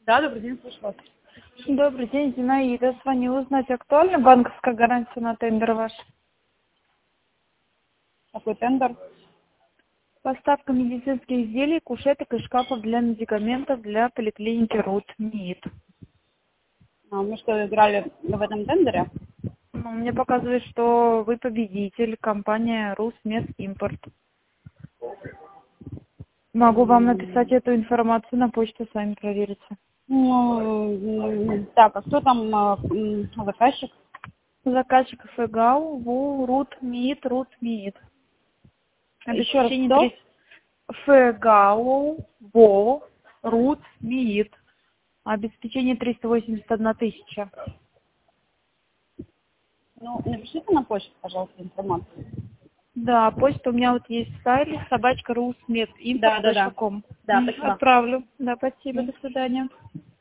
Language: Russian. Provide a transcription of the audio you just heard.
Да, добрый день, слышу вас. Добрый день, Зинаида. Звоню узнать, актуальна банковская гарантия на тендер ваш? Какой тендер? Поставка медицинских изделий, кушеток и шкафов для медикаментов для поликлиники РУТ МИД. Мы что, играли в этом тендере? Ну, мне показывает, что вы победитель, компания Русмедимпорт. Могу вам написать эту информацию на почту, сами проверите. Так, а кто там заказчик? Заказчик ФГАУ, ВУ, РУТ МИД. Еще раз, Обеспечение кто? ФГАУ, ВО, РУТ МИД. Обеспечение 381 тысяча. Напишите на почту, пожалуйста, информацию. Да, почта у меня вот есть сайт Да. собачка.русмедимпорт.ком. Да, спасибо. Отправлю. Да, спасибо, до свидания.